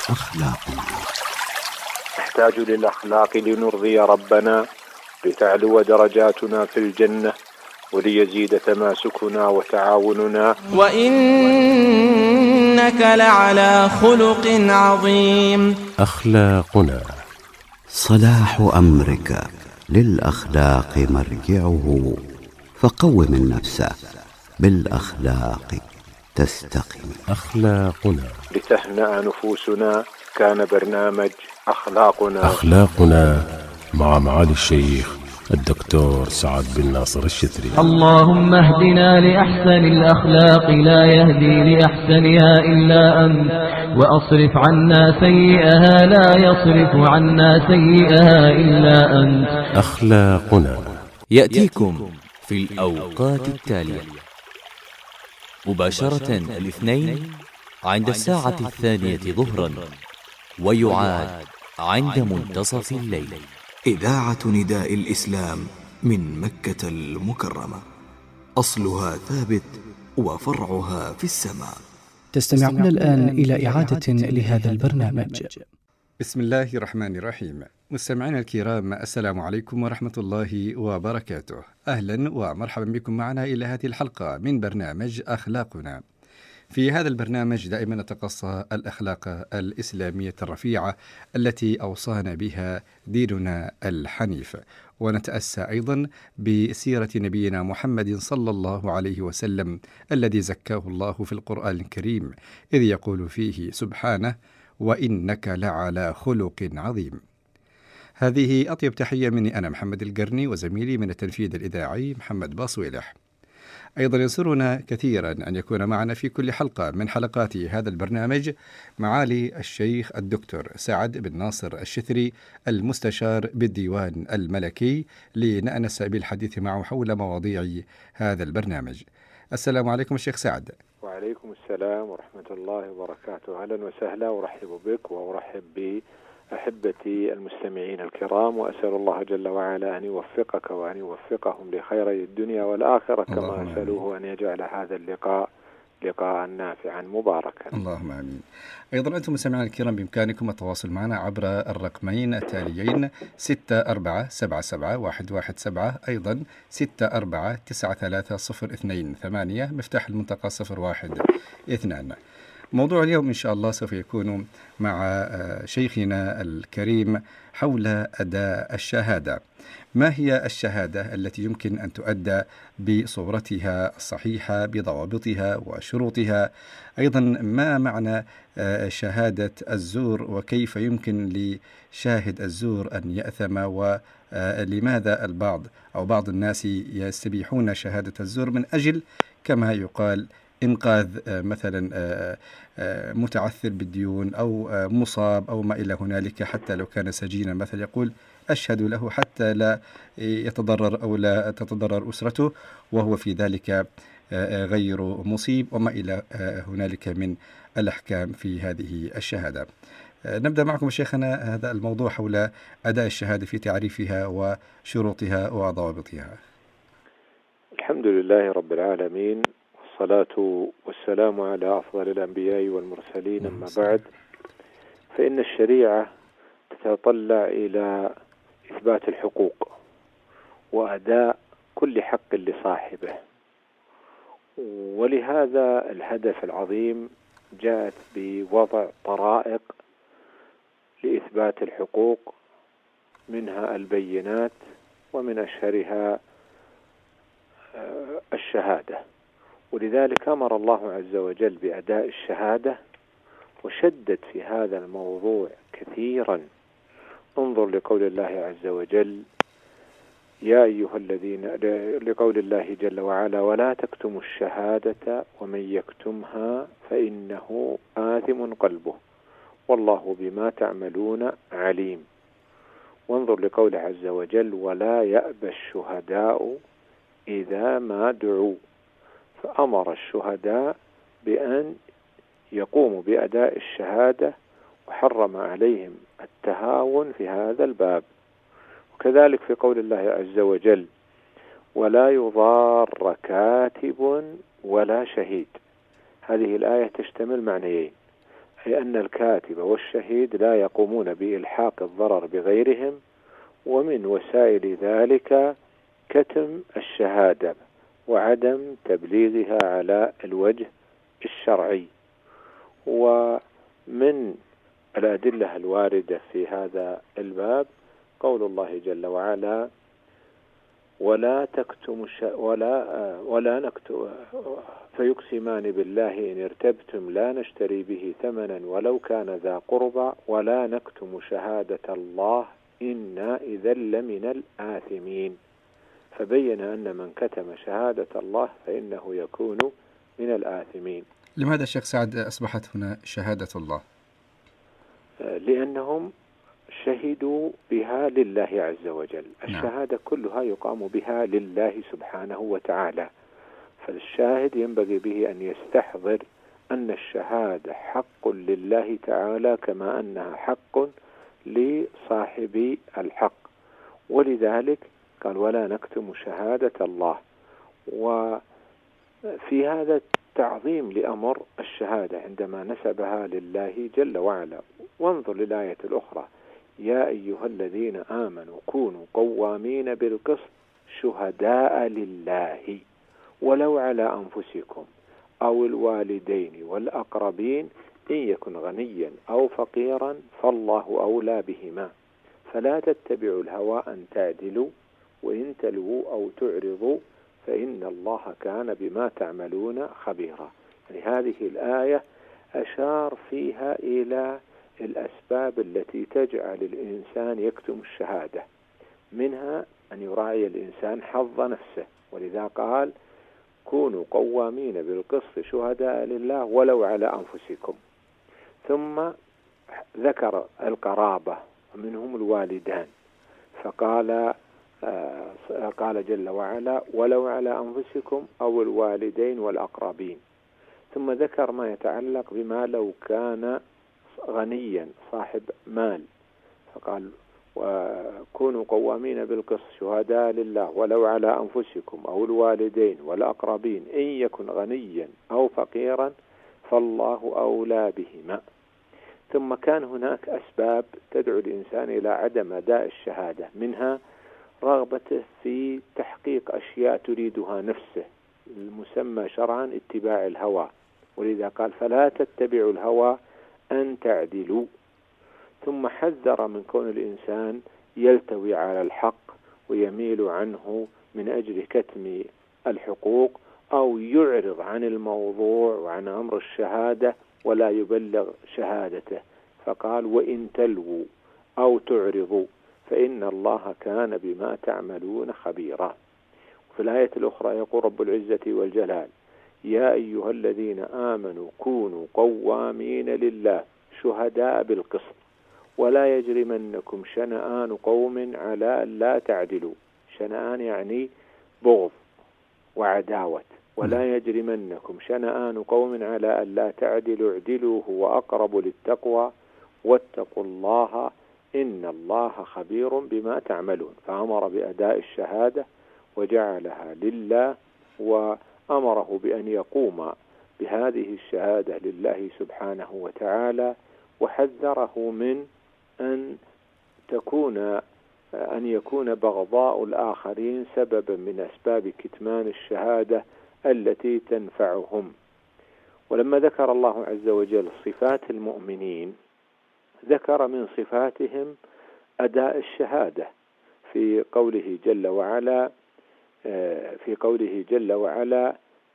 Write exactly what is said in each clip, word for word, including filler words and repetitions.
أخلاقنا. نحتاج للأخلاق لنرضي ربنا، لتعلو درجاتنا في الجنة، وليزيد تماسكنا وتعاوننا. وإنك لعلى خلق عظيم. أخلاقنا. صلاح أمرك للأخلاق مرجعه، فقوم النفس بالأخلاق تستقم. أخلاقنا. لتهنأ نفوسنا كان برنامج أخلاقنا. أخلاقنا مع معالي الشيخ الدكتور سعد بن ناصر الشتري. اللهم اهدنا لأحسن الأخلاق، لا يهدي لأحسنها إلا أنت، وأصرف عنا سيئها، لا يصرف عنا سيئها إلا أنت. أخلاقنا يأتيكم في الأوقات التالية: مباشرة الاثنين عند الساعة الثانية ظهرا، ويعاد عند منتصف الليل. إذاعة نداء الإسلام من مكة المكرمة، أصلها ثابت وفرعها في السماء. تستمعون الآن إلى إعادة لهذا البرنامج. بسم الله الرحمن الرحيم. مستمعينا الكرام، السلام عليكم ورحمة الله وبركاته. أهلا ومرحبا بكم معنا إلى هذه الحلقة من برنامج أخلاقنا. في هذا البرنامج دائما نتقصى الأخلاق الإسلامية الرفيعة التي أوصانا بها ديننا الحنيف، ونتأسى أيضا بسيرة نبينا محمد صلى الله عليه وسلم الذي زكاه الله في القرآن الكريم، إذ يقول فيه سبحانه: وإنك لعلى خلق عظيم. هذه أطيب تحية مني أنا محمد القرني، وزميلي من التنفيذ الإذاعي محمد باصويلح. أيضا يسرنا كثيرا أن يكون معنا في كل حلقة من حلقات هذا البرنامج معالي الشيخ الدكتور سعد بن ناصر الشتري، المستشار بالديوان الملكي، لنأنس بالحديث معه حول مواضيع هذا البرنامج. السلام عليكم الشيخ سعد. وعليكم السلام ورحمة الله وبركاته. أهلا وسهلا، وأرحب بك وأرحب بأحبتي المستمعين الكرام، وأسأل الله جل وعلا أن يوفقك وأن يوفقهم لخيري الدنيا والآخرة، كما أسأله أن يجعل هذا اللقاء لقاء نافعا مباركا. اللهم آمين. أيضا أنتم مستمعين الكرام بإمكانكم التواصل معنا عبر الرقمين التاليين: ستة أربعة سبعة سبعة واحد واحد سبعة، أيضا ستة أربعة تسعة ثلاثة صفر اثنين ثمانية، مفتاح المنطقة صفر واحد اثنان. موضوع اليوم إن شاء الله سوف يكون مع شيخنا الكريم حول أداء الشهادة. ما هي الشهادة التي يمكن أن تؤدى بصورتها الصحيحة بضوابطها وشروطها؟ أيضا ما معنى شهادة الزور، وكيف يمكن لشاهد الزور أن يأثم، ولماذا البعض أو بعض الناس يستبيحون شهادة الزور من أجل كما يقال إنقاذ مثلا متعثر بالديون أو مصاب أو ما إلى هنالك، حتى لو كان سجينا مثلا يقول أشهد له حتى لا يتضرر أو لا تتضرر أسرته، وهو في ذلك غير مصيب، وما إلى هنالك من الأحكام في هذه الشهادة. نبدأ معكم شيخنا هذا الموضوع حول أداء الشهادة في تعريفها وشروطها وضوابطها. الحمد لله رب العالمين، والصلاة والسلام على أفضل الأنبياء والمرسلين، أما بعد، فإن الشريعة تتطلع إلى إثبات الحقوق وأداء كل حق لصاحبه، ولهذا الهدف العظيم جاءت بوضع طرائق لإثبات الحقوق، منها البينات، ومن أشهرها الشهادة. ولذلك أمر الله عز وجل بأداء الشهادة، وشدد في هذا الموضوع كثيرا. انظر لقول الله عز وجل: يا أيها الذين، لقول الله جل وعلا: ولا تكتموا الشهادة ومن يكتمها فإنه آثم قلبه والله بما تعملون عليم. وانظر لقول عز وجل: ولا يأبى الشهداء إذا ما دعوا، فأمر الشهداء بأن يقوموا بأداء الشهادة، وحرم عليهم التهاون في هذا الباب. وكذلك في قول الله عز وجل: ولا يضار كاتب ولا شهيد. هذه الآية تشتمل معنيين: أي أن الكاتب والشهيد لا يقومون بإلحاق الضرر بغيرهم، ومن وسائل ذلك كتم الشهادة وعدم تبليغها على الوجه الشرعي. ومن الأدلة الواردة في هذا الباب قول الله جل وعلا: ولا تكتم ولا ولا نكتم فيقسمان بالله إن ارتبتم لا نشتري به ثمنا ولو كان ذا قربى ولا نكتم شهادة الله إنا إذا لمن الآثمين. فبين أن من كتم شهادة الله فإنه يكون من الآثمين. لماذا شيخ سعد أصبحت هنا شهادة الله؟ لأنهم شهدوا بها لله عز وجل. الشهادة كلها يقام بها لله سبحانه وتعالى، فالشاهد ينبغي به أن يستحضر أن الشهادة حق لله تعالى كما أنها حق لصاحب الحق، ولذلك قال: ولا نكتم شهادة الله. وفي هذا تعظيم لأمر الشهادة عندما نسبها لله جل وعلا. وانظر للآية الأخرى: يا أيها الذين آمنوا كونوا قوامين بالقسط شهداء لله ولو على أنفسكم أو الوالدين والأقربين إن يكن غنيا أو فقيرا فالله أولى بهما فلا تتبعوا الهوى أن تعدلوا وإن تلووا أو تعرضوا فإن الله كان بما تعملون خبيرا. يعني هذه الآية أشار فيها إلى الأسباب التي تجعل الإنسان يكتم الشهادة، منها أن يراعي الإنسان حظ نفسه، ولذا قال: كونوا قوامين بالقسط شهداء لله ولو على أنفسكم. ثم ذكر القرابة ومنهم الوالدان، فقال آه قال جل وعلا: ولو على أنفسكم أو الوالدين والأقربين. ثم ذكر ما يتعلق بما لو كان غنيا صاحب مال، فقال: وكونوا قوامين بالقسط شهداء لله ولو على أنفسكم أو الوالدين والأقربين إن يكن غنيا أو فقيرا فالله أولى بهما. ثم كان هناك أسباب تدعو الإنسان إلى عدم أداء الشهادة، منها رغبته في تحقيق أشياء تريدها نفسه، المسمى شرعا اتباع الهوى، ولذا قال: فلا تتبعوا الهوى أن تعدلوا. ثم حذر من كون الإنسان يلتوي على الحق ويميل عنه من أجل كتم الحقوق، أو يعرض عن الموضوع وعن أمر الشهادة ولا يبلغ شهادته، فقال: وإن تلووا أو تعرضوا فإن الله كان بما تعملون خبيرا. في الآية الأخرى يقول رب العزة والجلال: يا أيها الذين آمنوا كونوا قوامين لله شهداء بالقسط ولا يجرمنكم شنآن قوم على ألا تعدلوا. شنآن يعني بغض وعداوة. ولا يجرمنكم شنآن قوم على ألا تعدلوا اعدلوا هو أقرب للتقوى واتقوا الله إن الله خبير بما تعملون. فأمر بأداء الشهادة وجعلها لله، وأمره بأن يقوم بهذه الشهادة لله سبحانه وتعالى، وحذره من أن تكون أن يكون بغضاء الآخرين سببا من أسباب كتمان الشهادة التي تنفعهم. ولما ذكر الله عز وجل صفات المؤمنين ذكر من صفاتهم أداء الشهادة في قوله جل وعلا في قوله جل وعلا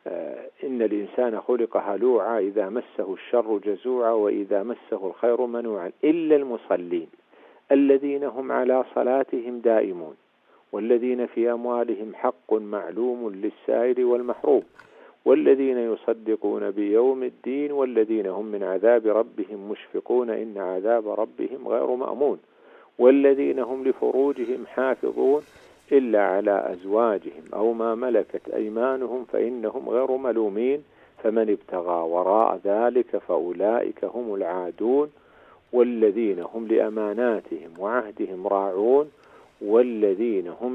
إن الإنسان خلق هلوعا إذا مسه الشر جزوعا وإذا مسه الخير منوعا إلا المصلين الذين هم على صلاتهم دائمون والذين في أموالهم حق معلوم للسائل والمحروم والذين يصدقون بيوم الدين والذين هم من عذاب ربهم مشفقون إن عذاب ربهم غير مأمون والذين هم لفروجهم حافظون إلا على أزواجهم أو ما ملكت أيمانهم فإنهم غير ملومين فمن ابتغى وراء ذلك فأولئك هم العادون والذين هم لأماناتهم وعهدهم راعون والذين هم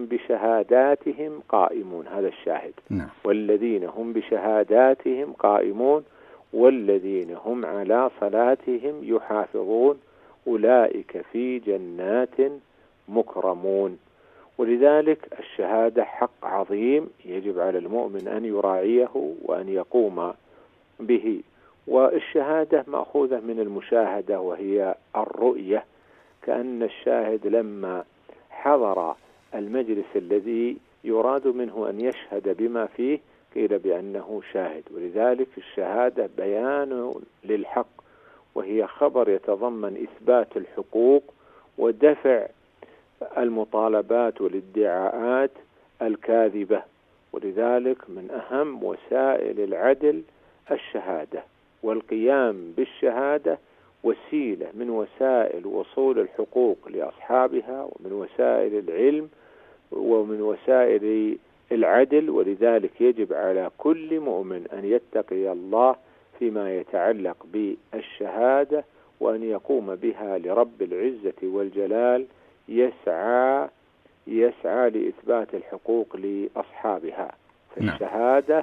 بشهاداتهم قائمون. هذا الشاهد. نعم. والذين هم بشهاداتهم قائمون والذين هم على صلاتهم يحافظون أولئك في جنات مكرمون. ولذلك الشهادة حق عظيم يجب على المؤمن أن يراعيه وأن يقوم به. والشهادة مأخوذة من المشاهدة وهي الرؤية، كأن الشاهد لما حضر المجلس الذي يراد منه أن يشهد بما فيه قيل بأنه شاهد. ولذلك الشهادة بيان للحق، وهي خبر يتضمن إثبات الحقوق ودفع المطالبات والادعاءات الكاذبة. ولذلك من أهم وسائل العدل الشهادة، والقيام بالشهادة وسيلة من وسائل وصول الحقوق لأصحابها، ومن وسائل العلم، ومن وسائل العدل. ولذلك يجب على كل مؤمن أن يتقي الله فيما يتعلق بالشهادة، وأن يقوم بها لرب العزة والجلال، يسعى يسعى لإثبات الحقوق لأصحابها. فالشهادة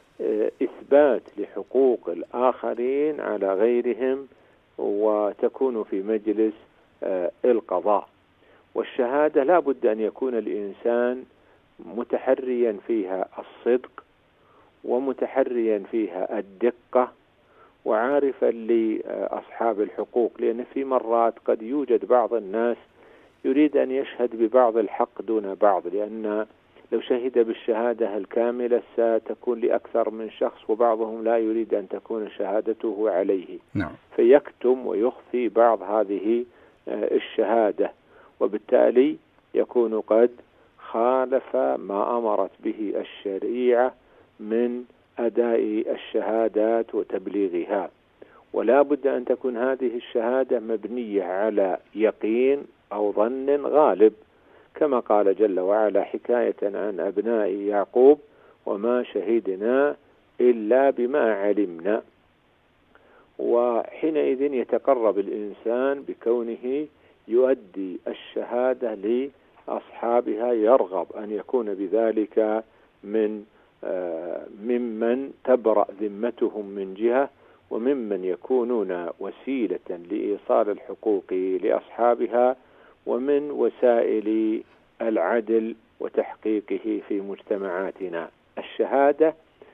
إثبات لحقوق الآخرين على غيرهم، وتكون في مجلس القضاء. والشهادة لا بد أن يكون الإنسان متحريا فيها الصدق، ومتحريا فيها الدقة، وعارفا لأصحاب الحقوق، لأن في مرات قد يوجد بعض الناس يريد أن يشهد ببعض الحق دون بعض، لأن لو شهد بالشهادة الكاملة ستكون لأكثر من شخص، وبعضهم لا يريد أن تكون شهادته عليه. نعم. فيكتم ويخفي بعض هذه الشهادة، وبالتالي يكون قد خالف ما أمرت به الشريعة من أداء الشهادات وتبليغها. ولا بد أن تكون هذه الشهادة مبنية على يقين أو ظن غالب، كما قال جل وعلا حكاية عن أبناء يعقوب: وما شهدنا إلا بما علمنا. وحينئذ يتقرب الإنسان بكونه يؤدي الشهادة لأصحابها، يرغب أن يكون بذلك من ممن تبرأ ذمتهم من جهة، وممن يكونون وسيلة لإيصال الحقوق لأصحابها، ومن وسائل العدل وتحقيقه في مجتمعاتنا. الشهادة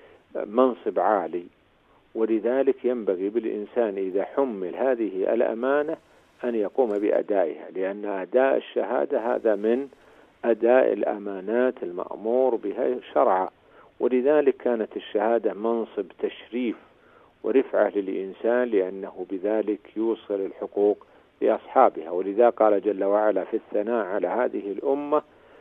منصب عالي، ولذلك ينبغي بالإنسان إذا حمل هذه الأمانة أن يقوم بأدائها، لأن أداء الشهادة هذا من أداء الأمانات المأمور بها شرعا. ولذلك كانت الشهادة منصب تشريف ورفعة للإنسان، لأنه بذلك يوصل الحقوق لأصحابها. ولذا قال جل وعلا في الثناء على هذه الأمة: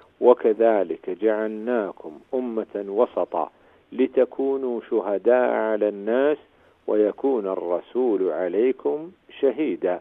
وكذلك جعلناكم أمة وسطا لتكونوا شهداء على الناس ويكون الرسول عليكم شهيدا.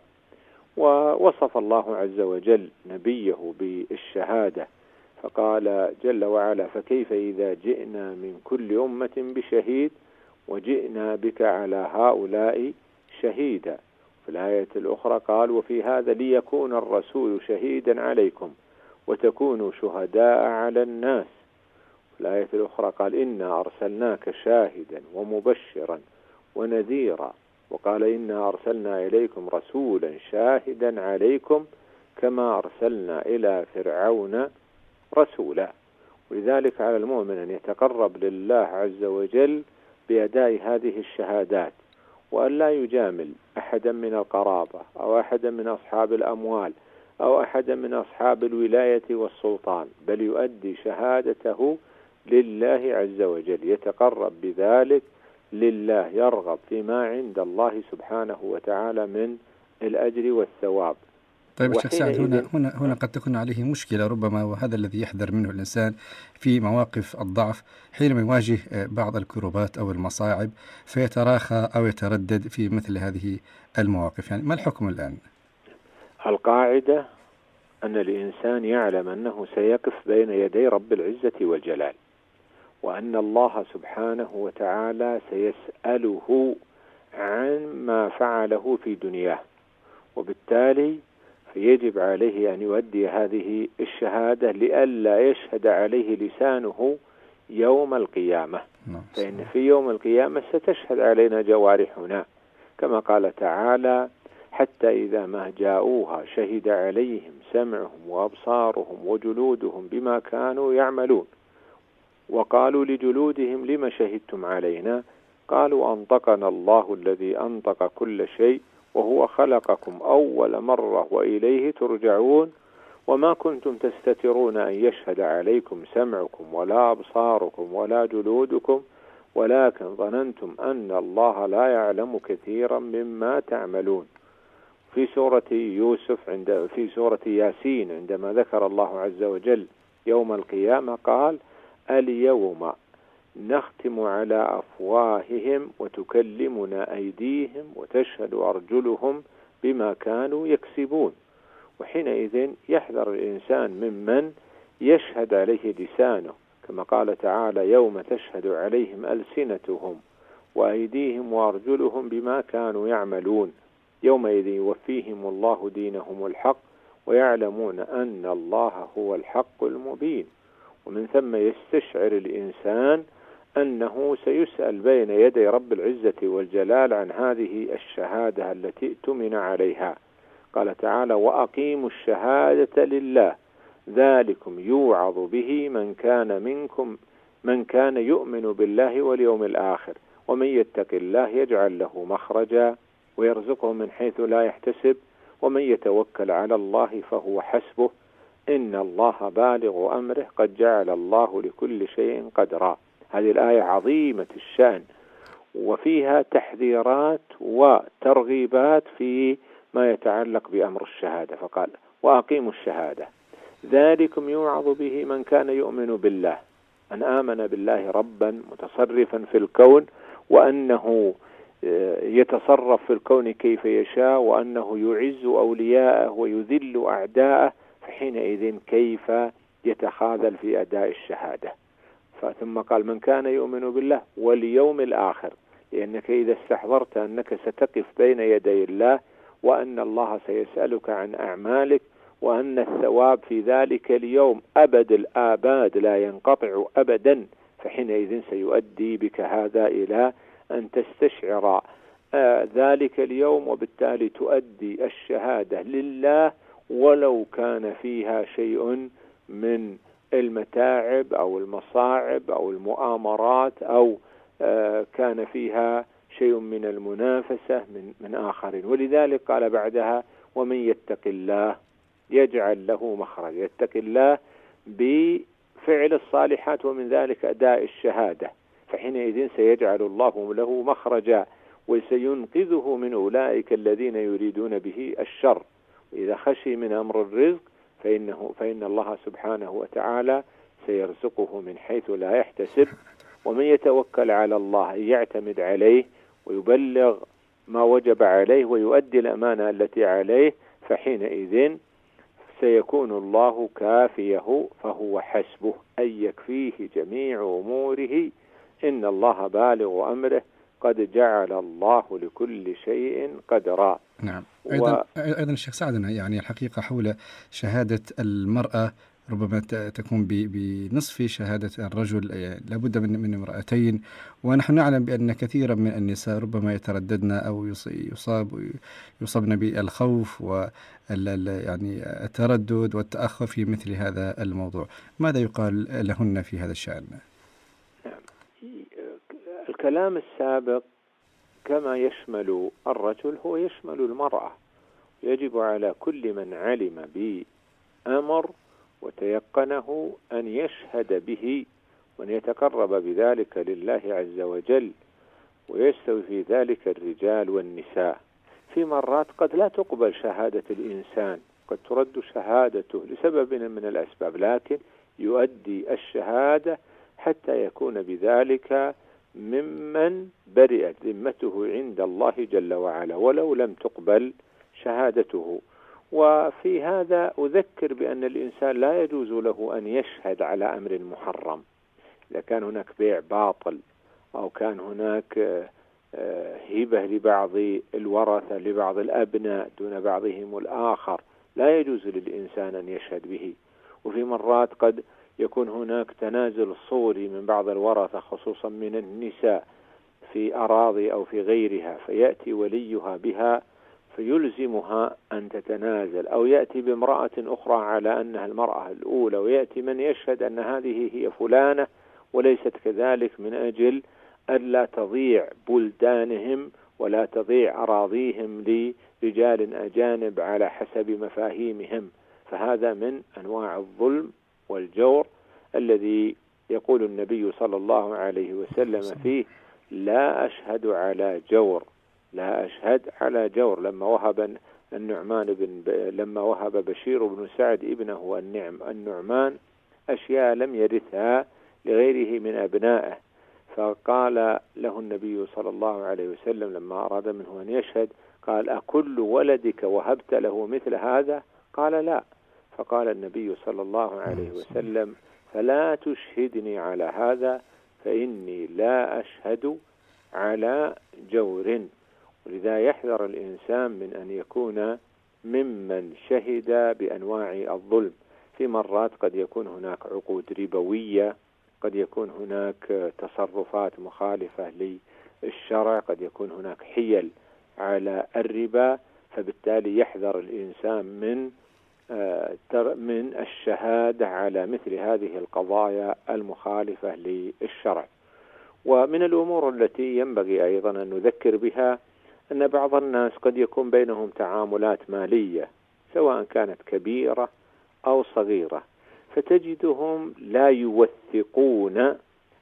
ووصف الله عز وجل نبيه بالشهادة، فقال جل وعلا: فكيف إذا جئنا من كل أمة بشهيد وجئنا بك على هؤلاء شهيدا. في الآية الأخرى قال: وفي هذا ليكون الرسول شهيدا عليكم وتكونوا شهداء على الناس. في الآية الأخرى قال: إنا أرسلناك شاهدا ومبشرا ونذيرا. وقال: إنا أرسلنا إليكم رسولا شاهدا عليكم كما أرسلنا إلى فرعون رسولا. ولذلك على المؤمن أن يتقرب لله عز وجل بأداء هذه الشهادات، وأن لا يجامل أحدا من القرابة أو أحدا من أصحاب الأموال أو أحدا من أصحاب الولاية والسلطان، بل يؤدي شهادته لله عز وجل، يتقرب بذلك لله، يرغب فيما عند الله سبحانه وتعالى من الأجر والثواب. طيب الشيخ سعد، هنا هنا هنا قد تكون عليه مشكلة ربما، وهذا الذي يحذر منه الإنسان في مواقف الضعف، حينما يواجه بعض الكروبات أو المصاعب فيتراخى أو يتردد في مثل هذه المواقف. يعني ما الحكم الآن؟ القاعدة أن الإنسان يعلم أنه سيقف بين يدي رب العزة والجلال، وأن الله سبحانه وتعالى سيسأله عن ما فعله في دنياه، وبالتالي فيجب عليه أن يؤدي هذه الشهادة لئلا يشهد عليه لسانه يوم القيامة، فإن في يوم القيامة ستشهد علينا جوارحنا، كما قال تعالى: حتى إذا ما جاءوها شهد عليهم سمعهم وأبصارهم وجلودهم بما كانوا يعملون، وقالوا لجلودهم لم شهدتم علينا؟ قالوا أنطقنا الله الذي أنطق كل شيء وهو خلقكم أول مرة وإليه ترجعون وما كنتم تستترون أن يشهد عليكم سمعكم ولا أبصاركم ولا جلودكم ولكن ظننتم أن الله لا يعلم كثيرا مما تعملون. في سورة يوسف عند في سورة ياسين عندما ذكر الله عز وجل يوم القيامة قال: اليوم نختم على أفواههم وتكلمنا أيديهم وتشهد أرجلهم بما كانوا يكسبون. وحينئذ يحذر الإنسان ممن يشهد عليه لسانه، كما قال تعالى: يوم تشهد عليهم ألسنتهم وأيديهم وأرجلهم بما كانوا يعملون يومئذ يوفيهم الله دينهم الحق ويعلمون أن الله هو الحق المبين. ومن ثم يستشعر الإنسان أنه سيسأل بين يدي رب العزة والجلال عن هذه الشهادة التي اؤتمن عليها. قال تعالى: وأقيموا الشهادة لله ذلكم يوعظ به من كان منكم من كان يؤمن بالله واليوم الآخر ومن يتق الله يجعل له مخرجا ويرزقه من حيث لا يحتسب ومن يتوكل على الله فهو حسبه إن الله بالغ أمره قد جعل الله لكل شيء قدرا. هذه الآية عظيمة الشأن، وفيها تحذيرات وترغيبات في ما يتعلق بأمر الشهادة. فقال: وأقيموا الشهادة ذلكم يوعظ به من كان يؤمن بالله، أن آمن بالله ربا متصرفا في الكون، وأنه يتصرف في الكون كيف يشاء، وأنه يعز أولياءه ويذل أعداءه، فحينئذ كيف يتخاذل في أداء الشهادة؟ ثم قال: من كان يؤمن بالله واليوم الآخر، لأنك إذا استحضرت أنك ستقف بين يدي الله وأن الله سيسألك عن أعمالك وأن الثواب في ذلك اليوم أبد الآباد لا ينقطع أبدا، فحينئذ سيؤدي بك هذا إلى أن تستشعر آه ذلك اليوم، وبالتالي تؤدي الشهادة لله ولو كان فيها شيء من المتاعب أو المصاعب أو المؤامرات أو آه كان فيها شيء من المنافسة من, من آخرين. ولذلك قال بعدها: ومن يتق الله يجعل له مخرج. يتق الله بفعل الصالحات ومن ذلك أداء الشهادة، فحينئذ سيجعل الله له مخرجا وسينقذه من أولئك الذين يريدون به الشر. وإذا خشي من أمر الرزق فإنه فإن الله سبحانه وتعالى سيرزقه من حيث لا يحتسب. ومن يتوكل على الله يعتمد عليه ويبلغ ما وجب عليه ويؤدي الأمانة التي عليه، فحينئذ سيكون الله كافيه فهو حسبه، أي يكفيه جميع أموره إن الله بالغ أمره قد جعل الله لكل شيء قدرا. نعم. أيضا, و... أيضا الشيخ سعدنا يعني الحقيقة حول شهادة المرأة ربما تكون بنصف شهادة الرجل، لابد من من امرأتين، ونحن نعلم بأن كثيرا من النساء ربما يترددن أو يصاب يصابن بالخوف وال يعني التردد والتأخر في مثل هذا الموضوع. ماذا يقال لهن في هذا الشأن؟ الكلام السابق كما يشمل الرجل هو يشمل المرأة. يجب على كل من علم بأمر وتيقنه أن يشهد به وأن يتقرب بذلك لله عز وجل، ويستوي في ذلك الرجال والنساء. في مرات قد لا تقبل شهادة الإنسان، قد ترد شهادته لسبب من الأسباب، لكن يؤدي الشهادة حتى يكون بذلك ممن برئت ذمته عند الله جل وعلا ولو لم تقبل شهادته. وفي هذا أذكر بأن الإنسان لا يجوز له أن يشهد على أمر محرم. إذا كان هناك بيع باطل أو كان هناك هبة لبعض الورثة لبعض الأبناء دون بعضهم الآخر، لا يجوز للإنسان أن يشهد به. وفي مرات قد يكون هناك تنازل صوري من بعض الورثة خصوصا من النساء في أراضي أو في غيرها، فيأتي وليها بها فيلزمها أن تتنازل، أو يأتي بامرأة أخرى على أنها المرأة الأولى ويأتي من يشهد أن هذه هي فلانة وليست كذلك، من أجل ألا تضيع بلدانهم ولا تضيع أراضيهم لرجال أجانب على حسب مفاهيمهم. فهذا من أنواع الظلم والجور الذي يقول النبي صلى الله عليه وسلم فيه: لا أشهد على جور، لا أشهد على جور. لما وهب النعمان بن ب... لما وهب بشير بن سعد ابنه النعم النعمان أشياء لم يرثها لغيره من أبنائه، فقال له النبي صلى الله عليه وسلم لما أراد منه أن يشهد قال: أكل ولدك وهبت له مثل هذا؟ قال: لا. فقال النبي صلى الله عليه وسلم: فلا تشهدني على هذا فإني لا أشهد على جور. ولذا يحذر الإنسان من أن يكون ممن شهد بأنواع الظلم. في مرات قد يكون هناك عقود ربوية، قد يكون هناك تصرفات مخالفة للشرع، قد يكون هناك حيل على الربا، فبالتالي يحذر الإنسان من من الشهادة على مثل هذه القضايا المخالفة للشرع. ومن الأمور التي ينبغي أيضا أن نذكر بها أن بعض الناس قد يكون بينهم تعاملات مالية سواء كانت كبيرة أو صغيرة، فتجدهم لا يوثقون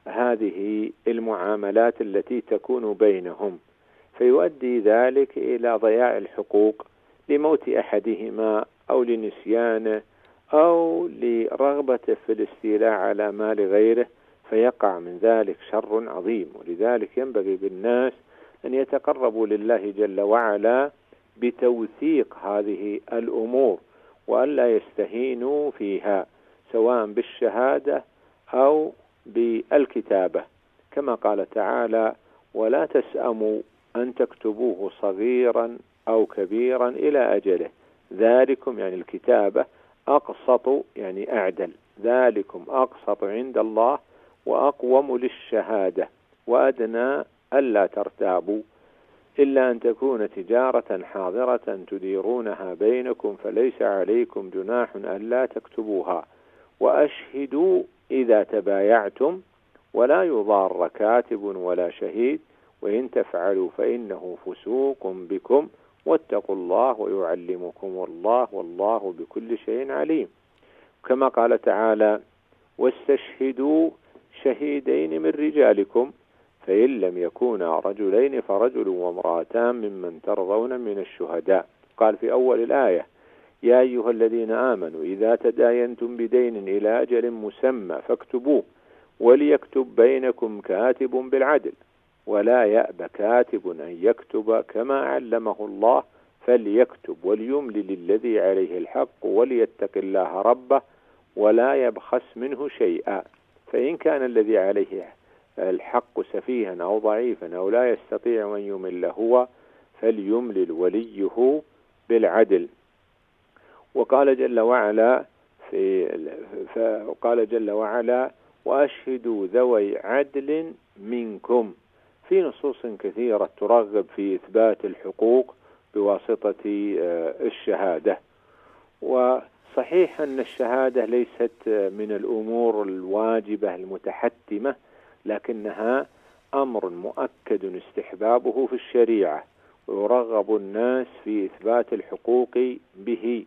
هذه المعاملات التي تكون بينهم، فيؤدي ذلك إلى ضياع الحقوق لموت أحدهما أو لنسيانه أو لرغبته في الاستيلاء على مال غيره، فيقع من ذلك شر عظيم. ولذلك ينبغي بالناس أن يتقربوا لله جل وعلا بتوثيق هذه الأمور وألا يستهينوا فيها سواء بالشهادة أو بالكتابة، كما قال تعالى: ولا تسأموا أن تكتبوه صغيرا أو كبيرا إلى أجله، ذلكم يعني الكتابة أقسط يعني أعدل، ذلكم أقسط عند الله وأقوم للشهادة وأدنى ألا ترتابوا إلا أن تكون تجارة حاضرة تديرونها بينكم فليس عليكم جناح ألا تكتبوها، وأشهدوا إذا تبايعتم ولا يضار كاتب ولا شهيد، وإن تفعلوا فإنه فسوق بكم واتقوا الله ويعلمكم الله والله بكل شيء عليم. كما قال تعالى: واستشهدوا شهيدين من رجالكم فإن لم يكونا رجلين فرجل وامرأتان ممن ترضون من الشهداء. قال في أول الآية: يا أيها الذين آمنوا إذا تداينتم بدين إلى أجل مسمى فاكتبوه وليكتب بينكم كاتب بالعدل ولا يأب كاتب أن يكتب كما علمه الله فليكتب وليملل الذي عليه الحق وليتق الله ربه ولا يبخس منه شيئا، فإن كان الذي عليه الحق سفيها أو ضعيفا أو لا يستطيع أن يمل هو فليملل وليه بالعدل. وقال جل وعلا في فقال جل وعلا: وأشهدوا ذوي عدل منكم، في نصوص كثيرة ترغب في إثبات الحقوق بواسطة الشهادة. وصحيح أن الشهادة ليست من الأمور الواجبة المتحتمة، لكنها أمر مؤكد استحبابه في الشريعة، ويرغب الناس في إثبات الحقوق به.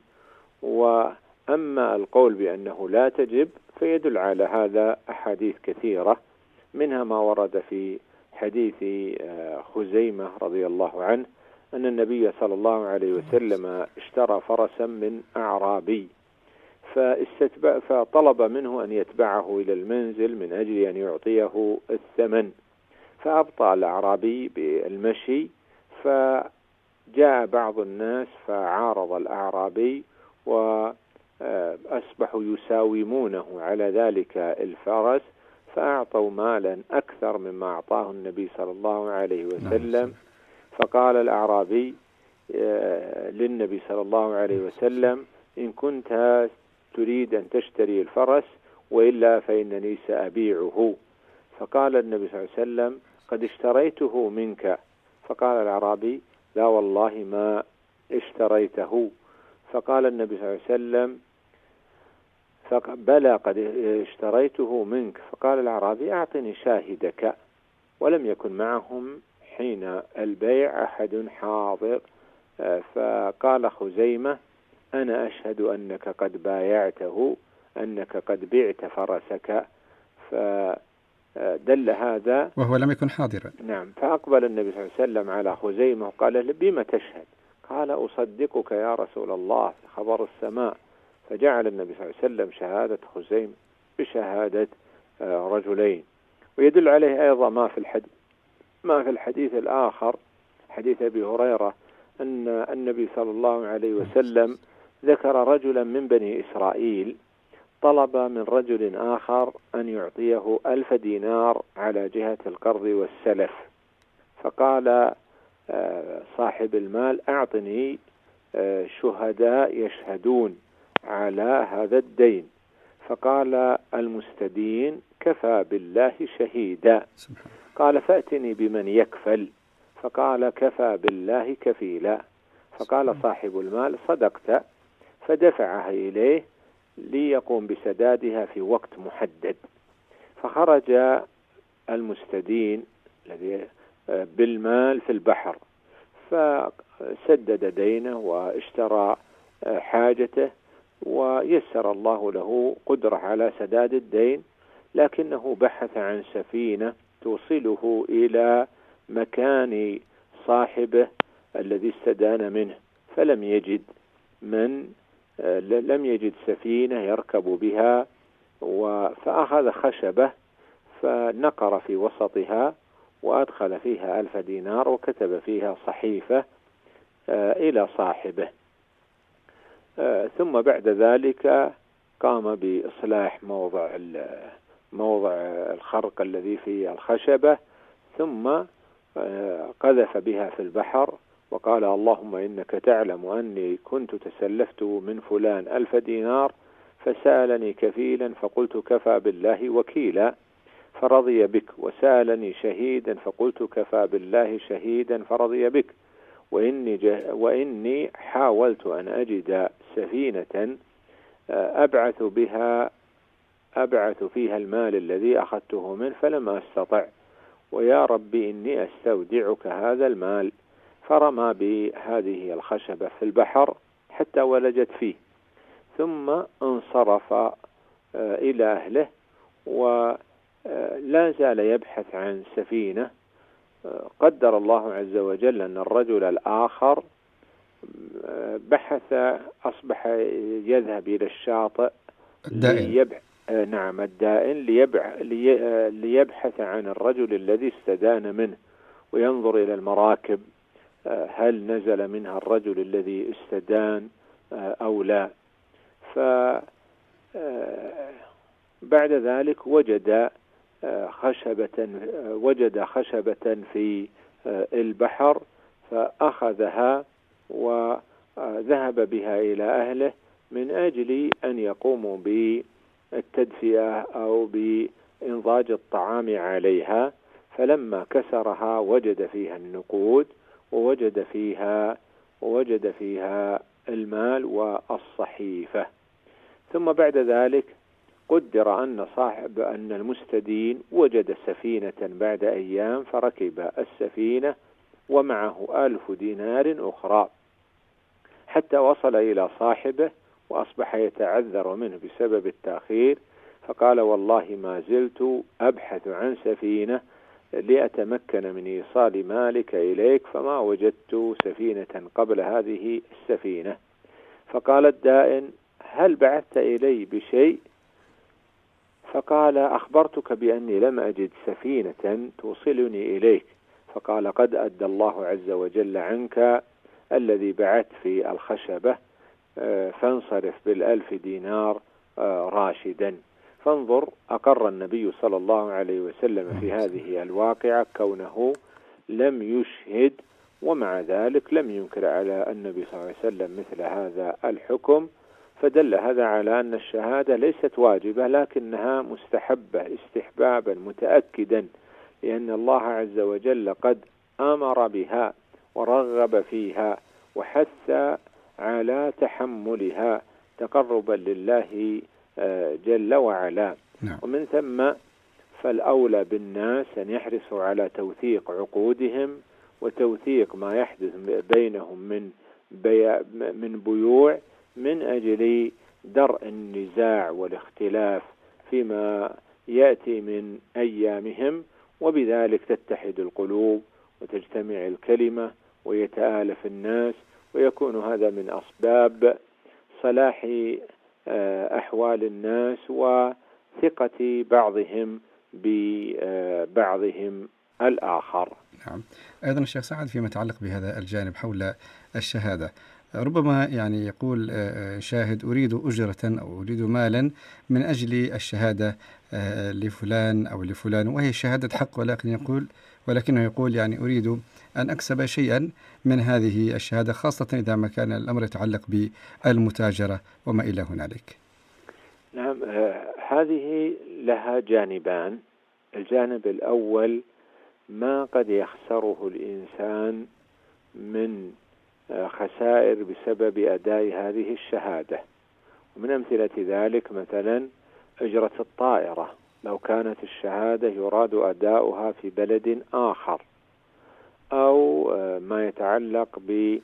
وأما القول بأنه لا تجب فيدل على هذا أحاديث كثيرة، منها ما ورد في حديث خزيمة رضي الله عنه أن النبي صلى الله عليه وسلم اشترى فرسا من أعرابي فاستتبع فطلب منه أن يتبعه إلى المنزل من أجل أن يعطيه الثمن، فأبطأ الأعرابي بالمشي، فجاء بعض الناس فعارض الأعرابي وأصبحوا يساومونه على ذلك الفرس، فأعطوا مالا أكثر مما أعطاه النبي صلى الله عليه وسلم. فقال الأعرابي للنبي صلى الله عليه وسلم: إن كنت تريد أن تشتري الفرس وإلا فإنني سأبيعه. فقال النبي صلى الله عليه وسلم قد اشتريته منك. فقال الأعرابي لا والله ما اشتريته. فقال النبي صلى الله عليه وسلم بلى قد اشتريته منك. فقال الأعرابي أعطني شاهدك. ولم يكن معهم حين البيع أحد حاضر. فقال خزيمة أنا أشهد أنك قد بايعته، أنك قد بعت فرسك. فدل هذا وهو لم يكن حاضرا. نعم. فأقبل النبي صلى الله عليه وسلم على خزيمة وقال له بما تشهد؟ قال أصدقك يا رسول الله في خبر السماء. فجعل النبي صلى الله عليه وسلم شهادة خزيمة بشهادة رجلين. ويدل عليه أيضا ما في الحديث ما في الحديث الآخر حديث أبي هريرة أن النبي صلى الله عليه وسلم ذكر رجلا من بني إسرائيل طلب من رجل آخر أن يعطيه ألف دينار على جهة القرض والسلف. فقال صاحب المال أعطني شهداء يشهدون على هذا الدين. فقال المستدين كفى بالله شهيدا. قال فأتني بمن يكفل. فقال كفى بالله كفيلا. فقال صاحب المال صدقت. فدفعها إليه ليقوم بسدادها في وقت محدد. فخرج المستدين الذي بالمال في البحر فسدد دينه واشترى حاجته ويسر الله له قدرة على سداد الدين، لكنه بحث عن سفينة توصله إلى مكان صاحبه الذي استدان منه، فلم يجد من لم يجد سفينة يركب بها، فأخذ خشبة فنقر في وسطها وأدخل فيها ألف دينار وكتب فيها صحيفة إلى صاحبه. ثم بعد ذلك قام بإصلاح موضع موضع الخرق الذي في الخشبة، ثم قذف بها في البحر وقال اللهم إنك تعلم أني كنت تسلفت من فلان ألف دينار فسألني كفيلا فقلت كفى بالله وكيلا فرضي بك، وسألني شهيدا فقلت كفى بالله شهيدا فرضي بك، وإني, وإني حاولت أن أجد سفينة أبعث بها أبعث فيها المال الذي أخذته منه فلم أستطع، ويا ربي إني أستودعك هذا المال. فرمى بهذه الخشبة في البحر حتى ولجت فيه، ثم انصرف إلى أهله ولا زال يبحث عن سفينة. قدر الله عز وجل أن الرجل الآخر بحث أصبح يذهب إلى الشاطئ ليبع... نعم الدائن ليبع... لي... ليبحث عن الرجل الذي استدان منه وينظر إلى المراكب هل نزل منها الرجل الذي استدان أو لا. فبعد ذلك وجد خشبة وجد خشبة في البحر فأخذها وذهب بها إلى أهله من أجل أن يقوموا بالتدفئة أو بإنضاج الطعام عليها. فلما كسرها وجد فيها النقود ووجد فيها ووجد فيها المال والصحيفة. ثم بعد ذلك قدر أن صاحب أن المستدين وجد سفينة بعد أيام فركب السفينة ومعه ألف دينار أخرى حتى وصل إلى صاحبه وأصبح يتعذر منه بسبب التأخير، فقال والله ما زلت أبحث عن سفينة لأتمكن من إيصال مالك إليك فما وجدت سفينة قبل هذه السفينة. فقال الدائن هل بعثت إلي بشيء؟ فقال أخبرتك بأني لم أجد سفينة توصلني إليك. فقال قد أدى الله عز وجل عنك الذي بعثت في الخشبة فانصرف بالألف دينار راشدا. فانظر أقر النبي صلى الله عليه وسلم في هذه الواقعة كونه لم يشهد، ومع ذلك لم ينكر على النبي صلى الله عليه وسلم مثل هذا الحكم، فدل هذا على أن الشهادة ليست واجبة لكنها مستحبة استحبابا متأكدا، لأن الله عز وجل قد أمر بها ورغب فيها وحث على تحملها تقربا لله جل وعلا. نعم. ومن ثم فالأولى بالناس أن يحرصوا على توثيق عقودهم وتوثيق ما يحدث بينهم من بيع من بيوع من أجل درء النزاع والاختلاف فيما يأتي من أيامهم، وبذلك تتحد القلوب وتجتمع الكلمة ويتآلف الناس، ويكون هذا من أسباب صلاح أحوال الناس وثقة بعضهم ببعضهم الآخر. نعم. أيضا الشيخ سعد فيما يتعلق بهذا الجانب حول الشهادة، ربما يعني يقول شاهد أريد أجرة أو أريد مالا من أجل الشهادة لفلان أو لفلان، وهي شهادة حق، ولكن يقول ولكنه يقول يعني أريد أن أكسب شيئا من هذه الشهادة، خاصة إذا ما كان الأمر يتعلق بالمتاجرة وما إلى هنالك. نعم. هذه لها جانبان. الجانب الأول ما قد يخسره الإنسان من خسائر بسبب أداء هذه الشهادة، ومن أمثلة ذلك مثلا أجرة الطائرة، لو كانت الشهادة يراد أداؤها في بلد آخر، أو ما يتعلق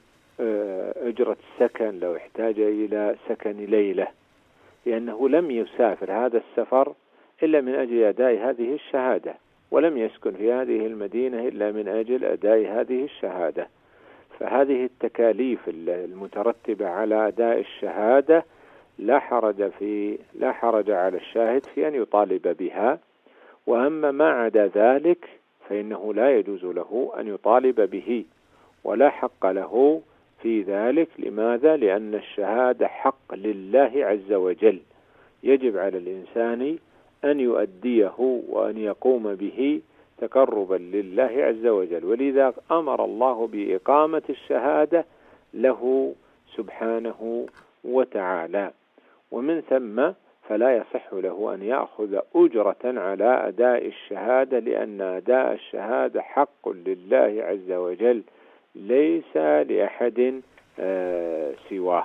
بأجرة السكن لو احتاج إلى سكن ليلة، لأنه لم يسافر هذا السفر إلا من أجل أداء هذه الشهادة، ولم يسكن في هذه المدينة إلا من أجل أداء هذه الشهادة. فهذه التكاليف المترتبة على أداء الشهادة لا حرج في لا حرج على الشاهد في أن يطالب بها، وأما ما عدا ذلك فإنه لا يجوز له أن يطالب به ولا حق له في ذلك. لماذا؟ لأن الشهادة حق لله عز وجل، يجب على الإنسان أن يؤديه وأن يقوم به تقربا لله عز وجل، ولذا أمر الله بإقامة الشهادة له سبحانه وتعالى. ومن ثم فلا يصح له أن يأخذ أجرة على أداء الشهادة، لأن أداء الشهادة حق لله عز وجل ليس لأحد آه سواه.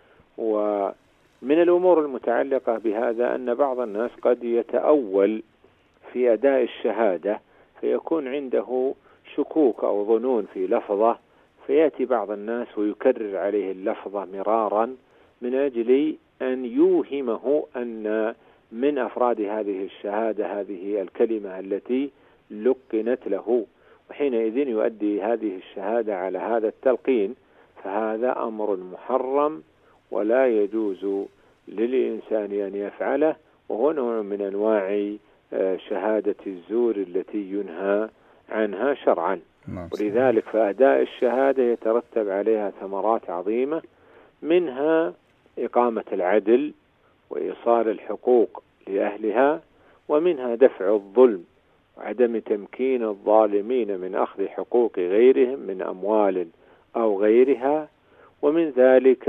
ومن الأمور المتعلقة بهذا أن بعض الناس قد يتأول في أداء الشهادة فيكون عنده شكوك أو ظنون في لفظة، فيأتي بعض الناس ويكرر عليه اللفظة مرارا من أجل أن يوهمه أن من أفراد هذه الشهادة هذه الكلمة التي لقنت له، وحينئذ يؤدي هذه الشهادة على هذا التلقين، فهذا أمر محرم ولا يجوز للإنسان أن يفعله، وهو نوع من أنواع شهادة الزور التي ينهى عنها شرعا. ولذلك فأداء الشهادة يترتب عليها ثمرات عظيمة، منها إقامة العدل وإيصال الحقوق لأهلها، ومنها دفع الظلم وعدم تمكين الظالمين من أخذ حقوق غيرهم من أموال أو غيرها. ومن ذلك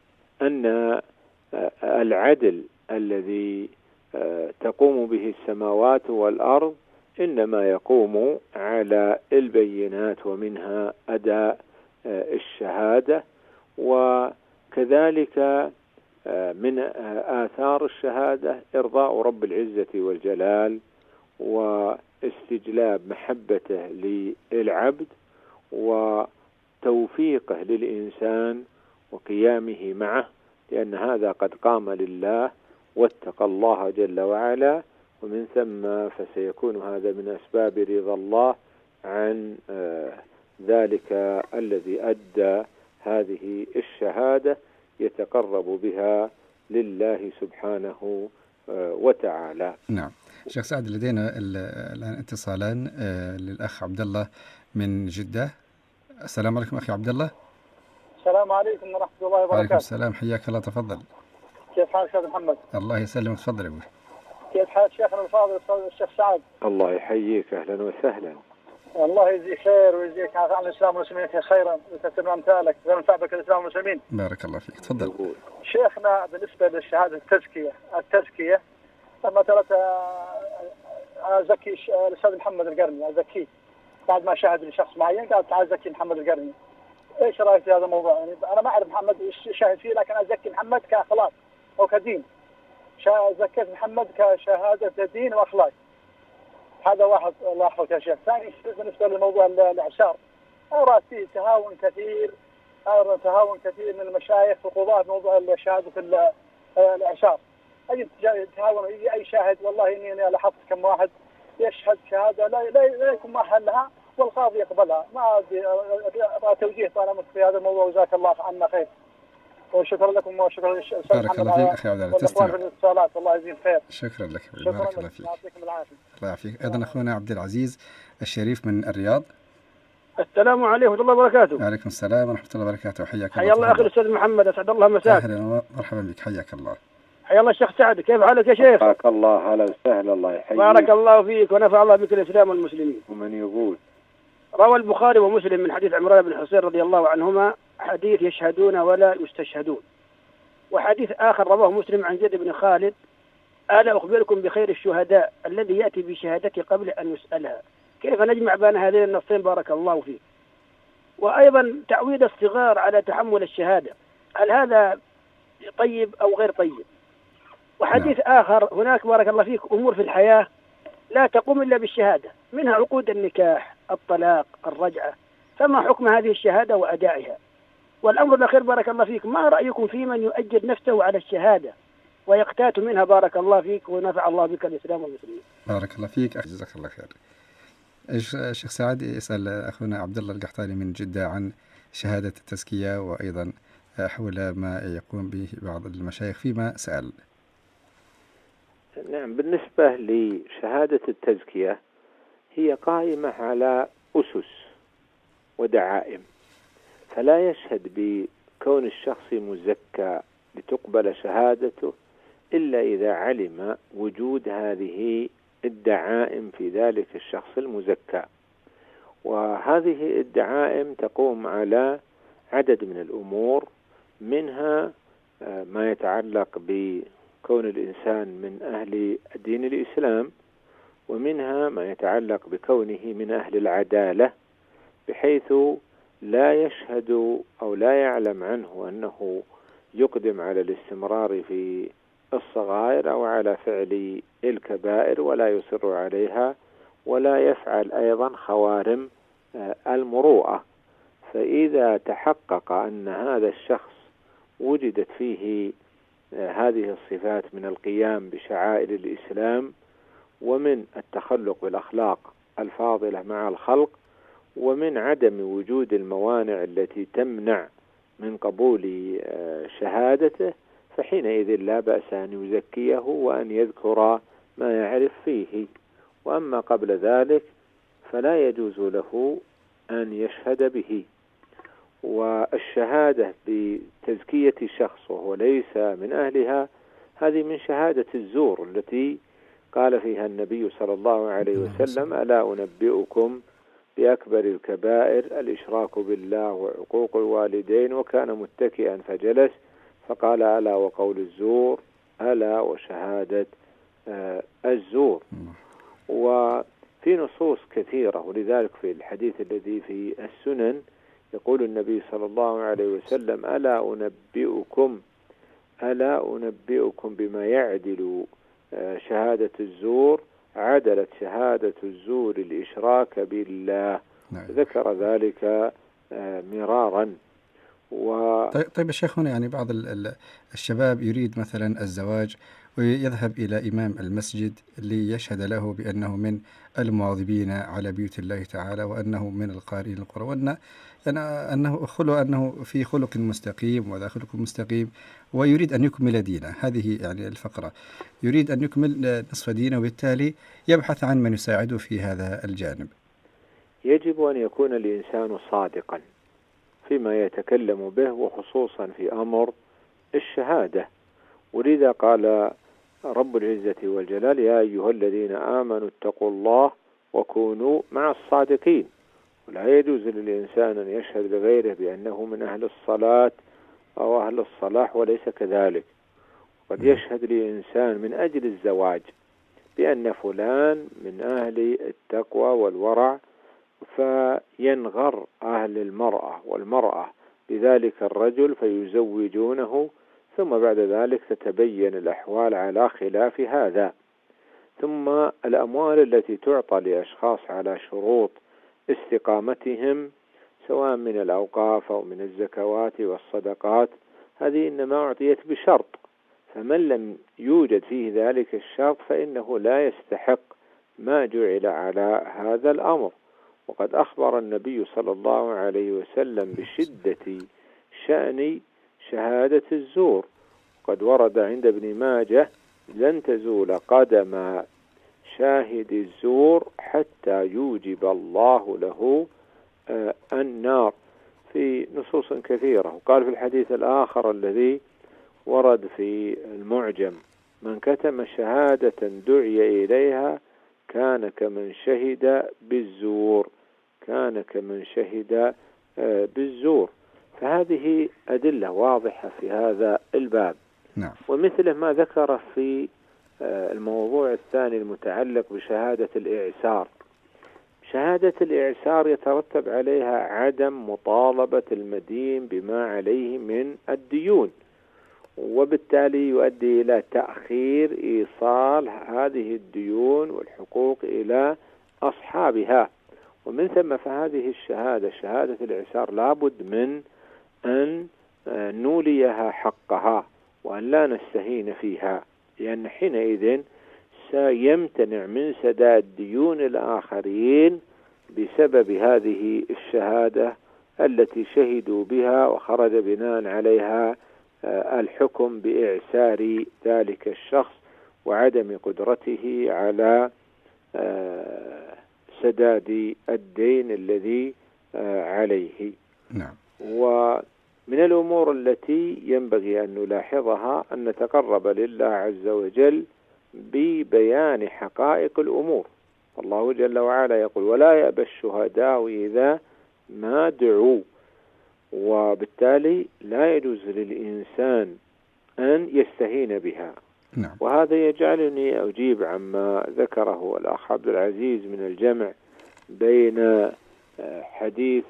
أن العدل الذي تقوم به السماوات والأرض إنما يقوم على البينات، ومنها أداء الشهادة. وكذلك من آثار الشهادة إرضاء رب العزة والجلال واستجلاب محبته للعبد وتوفيقه للإنسان وقيامه معه، لأن هذا قد قام لله واتقى الله جل وعلا، ومن ثم فسيكون هذا من أسباب رضا الله عن ذلك الذي أدى هذه الشهادة يتقرب بها لله سبحانه وتعالى. نعم. شيخ سعد، لدينا الآن اتصالان للأخ عبد الله من جدة. السلام عليكم أخي عبد الله. السلام عليكم ورحمة الله وبركاته. وعليكم السلام، حياك الله، تفضل. كيف حالك أستاذ محمد؟ الله يسلمك، تفضل يا أبوي. كيف حال شيخنا الفاضل الشيخ سعد؟ الله يحييك، أهلا وسهلا. الله يجزيك خير ويجزيك عن الإسلام والمسلمين خيرا ويكثر أمثالك وينفع بك الإسلام والمسلمين. بارك الله فيك. تفضل. شيخنا بالنسبة للشهادة التزكية التزكية لما ترى أزكي الأستاذ محمد القرني أزكيه بعد ما شاهد لشخص معين قال تعال زكي محمد القرني. إيش رأيك في هذا الموضوع؟ يعني أنا ما أعرف محمد إيش شاهد فيه لكن أزكي محمد كأخلاق أو كدين. زكيت محمد كشهادة دين وأخلاق. هذا واحد الله يحفظك يا شيخ. ثاني بالنسبة لموضوع الإعشار أرى فيه تهاون كثير أرى تهاون كثير من المشايخ والقضاة بموضوع شهادة الإعشار. أي تهاون أي شاهد والله إني أنا لاحظت كم واحد يشهد شهادة لا لا, لا يكون مؤهل لها والقاضي يقبلها. ما أبغى توجيه طالما في هذا الموضوع وجزاك الله عنا خير. وشكرا لكم وشكرا للشيخ بارك الله فيك أخي عبد الله. تسلم. الاتصالات الله يجزيك خير. شكرا لك. شكرا بارك الله فيك. يعطيكم العافية. الله يعافيك. أيضا أخونا عبد العزيز الشريف من الرياض. السلام عليكم ورحمة الله وبركاته. وعليكم السلام ورحمة الله وبركاته. حياك الله. حيا الله أخي الأستاذ محمد أسعد الله مساك. أهلا ومرحبا بك. حياك الله. حيا الله الشيخ سعد كيف حالك يا شيخ؟ حياك الله. هلا وسهلا. الله يحييك. بارك الله فيك ونفع الله بك الإسلام والمسلمين. ومن يقول روى البخاري ومسلم من حديث عمران بن حسين رضي الله عنهما حديث يشهدون ولا يستشهدون. وحديث آخر رواه مسلم عن زيد بن خالد ألا أخبركم بخير الشهداء الذي يأتي بشهادته قبل أن يسألها. كيف نجمع بين هذين النصين بارك الله فيك. وأيضا تعويد الصغار على تحمل الشهادة هل هذا طيب أو غير طيب؟ وحديث آخر هناك بارك الله فيك أمور في الحياة لا تقوم إلا بالشهادة منها عقود النكاح الطلاق الرجعة فما حكم هذه الشهادة وأدائها؟ والأمر الأخير بارك الله فيك ما رأيكم في من يؤجر نفسه على الشهادة ويقتات منها بارك الله فيك ونفع الله بك الإسلام والمسلمين. بارك الله فيك أخي جزاك الله خير. الشيخ سعد يسأل أخونا عبد الله القحطاني من جدة عن شهادة التزكية وأيضا حول ما يقوم به بعض المشايخ فيما سأل. نعم بالنسبة لشهادة التزكية هي قائمة على أسس ودعائم فلا يشهد بكون الشخص مزكى لتقبل شهادته إلا إذا علم وجود هذه الدعائم في ذلك الشخص المزكى. وهذه الدعائم تقوم على عدد من الأمور منها ما يتعلق بكون الإنسان من أهل دين الإسلام ومنها ما يتعلق بكونه من أهل العدالة بحيث لا يشهد أو لا يعلم عنه أنه يقدم على الاستمرار في الصغائر أو على فعل الكبائر ولا يصر عليها ولا يفعل أيضا خوارم المروءة. فإذا تحقق أن هذا الشخص وجدت فيه هذه الصفات من القيام بشعائر الإسلام ومن التخلق بالأخلاق الفاضلة مع الخلق ومن عدم وجود الموانع التي تمنع من قبول شهادته فحينئذ لا بأس أن يزكيه وأن يذكر ما يعرف فيه. وأما قبل ذلك فلا يجوز له أن يشهد به. والشهادة بتزكية شخص وهو ليس من أهلها هذه من شهادة الزور التي قال فيها النبي صلى الله عليه وسلم ألا أنبئكم بأكبر الكبائر الإشراك بالله وعقوق الوالدين وكان متكئا فجلس فقال ألا وقول الزور ألا وشهادة آه الزور. وفي نصوص كثيرة ولذلك في الحديث الذي في السنن يقول النبي صلى الله عليه وسلم ألا أنبئكم ألا أنبئكم بما يعدل آه شهادة الزور عدلت شهادة الزور الإشراك بالله. نعم. ذكر ذلك آه مرارا. و... طيب, طيب يا شيخ هنا يعني بعض الشباب يريد مثلا الزواج ويذهب إلى إمام المسجد ليشهد له بأنه من المواظبين على بيوت الله تعالى وأنه من القارئين القرآن وأن يعني أنه خلق أنه في خلق مستقيم وذا خلق مستقيم ويريد أن يكمل دينه. هذه يعني الفقرة يريد أن يكمل نصف دينه وبالتالي يبحث عن من يساعده في هذا الجانب. يجب أن يكون الإنسان صادقا فيما يتكلم به وخصوصا في أمر الشهادة. ولذا قال رب العزة والجلال يا أيها الذين آمنوا اتقوا الله وكونوا مع الصادقين. ولا يجوز للإنسان أن يشهد لغيره بأنه من أهل الصلاة أو أهل الصلاح وليس كذلك. قد يشهد لإنسان من أجل الزواج بأن فلان من أهل التقوى والورع، فينغر أهل المرأة والمرأة بذلك الرجل فيزوجونه، ثم بعد ذلك تتبين الأحوال على خلاف هذا. ثم الأموال التي تعطى لأشخاص على شروط استقامتهم سواء من الأوقاف أو من الزكوات والصدقات، هذه إنما أعطيت بشرط، فمن لم يوجد فيه ذلك الشرط فإنه لا يستحق ما جعل على هذا الأمر. وقد أخبر النبي صلى الله عليه وسلم بشدة شأن شهادة الزور. قد ورد عند ابن ماجه: لن تزول قدم شاهد الزور حتى يوجب الله له آه النار، في نصوص كثيرة. وقال في الحديث الآخر الذي ورد في المعجم: من كتم شهادة دعي إليها كان كمن شهد بالزور، كان كمن شهد آه بالزور. فهذه أدلة واضحة في هذا الباب. نعم. ومثله ما ذكر في الموضوع الثاني المتعلق بشهادة الإعسار. شهادة الإعسار يترتب عليها عدم مطالبة المدين بما عليه من الديون، وبالتالي يؤدي إلى تأخير إيصال هذه الديون والحقوق إلى أصحابها. ومن ثم فهذه الشهادة شهادة الإعسار لابد من أن نوليها حقها وأن لا نستهين فيها، لأن حينئذ سيمتنع من سداد ديون الآخرين بسبب هذه الشهادة التي شهدوا بها وخرج بناء عليها الحكم بإعسار ذلك الشخص وعدم قدرته على سداد الدين الذي عليه. نعم. ومن الأمور التي ينبغي أن نلاحظها أن نتقرب لله عز وجل ببيان حقائق الأمور. الله جل وعلا يقول: ولا يأبى الشهداء إذا ما دعوا. وبالتالي لا يجوز للإنسان أن يستهين بها. نعم. وهذا يجعلني أجيب عما ذكره الأخ عبد العزيز من الجمع بين حديث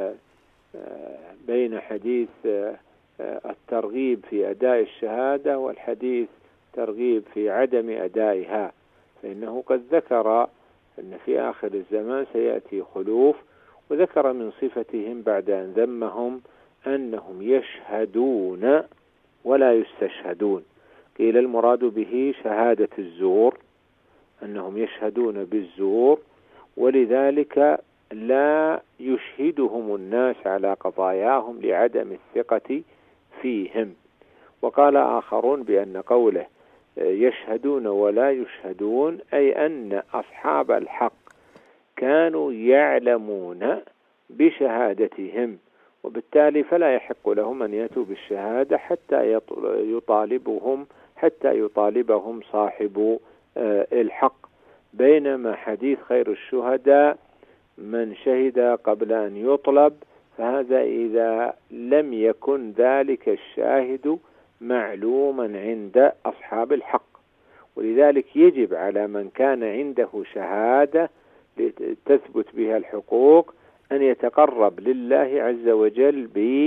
بين حديث الترغيب في أداء الشهادة والحديث ترغيب في عدم أدائها. فإنه قد ذكر أن في آخر الزمان سيأتي خلوف، وذكر من صفتهم بعد أن ذمهم أنهم يشهدون ولا يستشهدون. قيل المراد به شهادة الزور، أنهم يشهدون بالزور، ولذلك لا يشهدهم الناس على قضاياهم لعدم الثقة فيهم. وقال آخرون بأن قوله يشهدون ولا يشهدون أي أن أصحاب الحق كانوا يعلمون بشهادتهم، وبالتالي فلا يحق لهم أن يأتوا بالشهادة حتى يطالبهم حتى يطالبهم صاحب الحق. بينما حديث خير الشهداء من شهد قبل أن يطلب، فهذا إذا لم يكن ذلك الشاهد معلوما عند أصحاب الحق. ولذلك يجب على من كان عنده شهادة تثبت بها الحقوق أن يتقرب لله عز وجل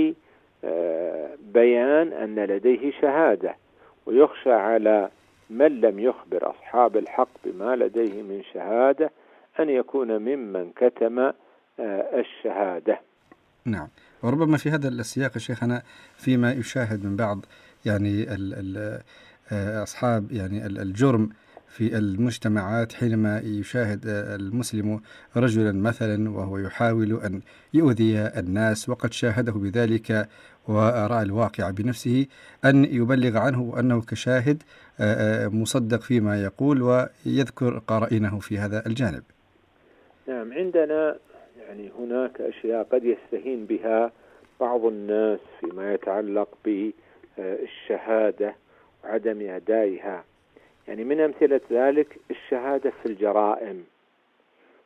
ببيان أن لديه شهادة، ويخشى على من لم يخبر أصحاب الحق بما لديه من شهادة أن يكون ممن كتم الشهادة. نعم. وربما في هذا السياق شيخنا فيما يشاهد من بعض يعني ال ال أصحاب يعني الجرم في المجتمعات، حينما يشاهد المسلم رجلا مثلا وهو يحاول أن يؤذي الناس وقد شاهده بذلك ورأى الواقع بنفسه، أن يبلغ عنه أنه كشاهد مصدق فيما يقول ويذكر قرائنه في هذا الجانب. نعم. عندنا يعني هناك أشياء قد يستهين بها بعض الناس فيما يتعلق بالشهادة وعدم أدائها. يعني من أمثلة ذلك الشهادة في الجرائم،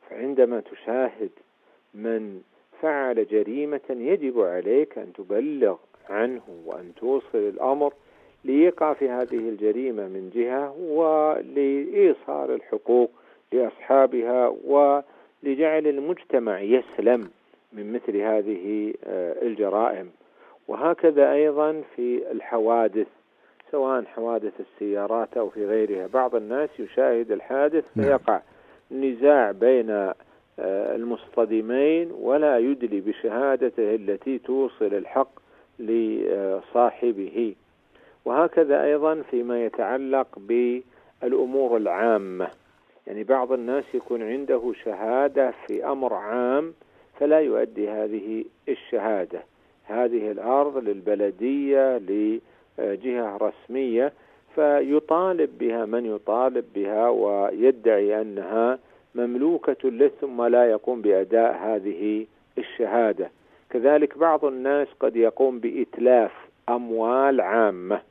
فعندما تشاهد من فعل جريمة يجب عليك أن تبلغ عنه وأن توصل الأمر لإيقاف هذه الجريمة من جهة، ولإيصال الحقوق لأصحابها، ولجعل المجتمع يسلم من مثل هذه الجرائم. وهكذا أيضا في الحوادث، سواء حوادث السيارات أو في غيرها، بعض الناس يشاهد الحادث فيقع نزاع بين المصطدمين ولا يدلي بشهادته التي توصل الحق لصاحبه. وهكذا أيضا فيما يتعلق بالأمور العامة، يعني بعض الناس يكون عنده شهادة في أمر عام فلا يؤدي هذه الشهادة، هذه الأرض للبلدية لجهة رسمية، فيطالب بها من يطالب بها ويدعي أنها مملوكة له ثم لا يقوم بأداء هذه الشهادة. كذلك بعض الناس قد يقوم بإتلاف أموال عامة،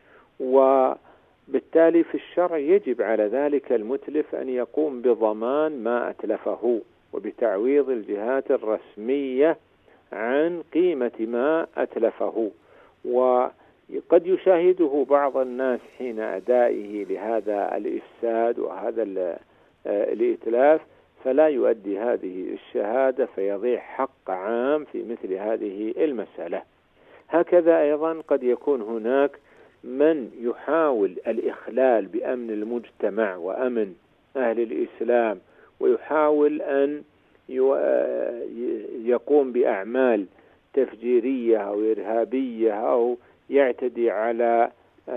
وبالتالي في الشرع يجب على ذلك المتلف أن يقوم بضمان ما أتلفه وبتعويض الجهات الرسمية عن قيمة ما أتلفه. وقد يشاهده بعض الناس حين أدائه لهذا الإفساد وهذا الإتلاف فلا يؤدي هذه الشهادة، فيضيع حق عام في مثل هذه المسألة. هكذا أيضا قد يكون هناك من يحاول الإخلال بأمن المجتمع وأمن أهل الإسلام، ويحاول أن يقوم بأعمال تفجيرية أو إرهابية أو يعتدي على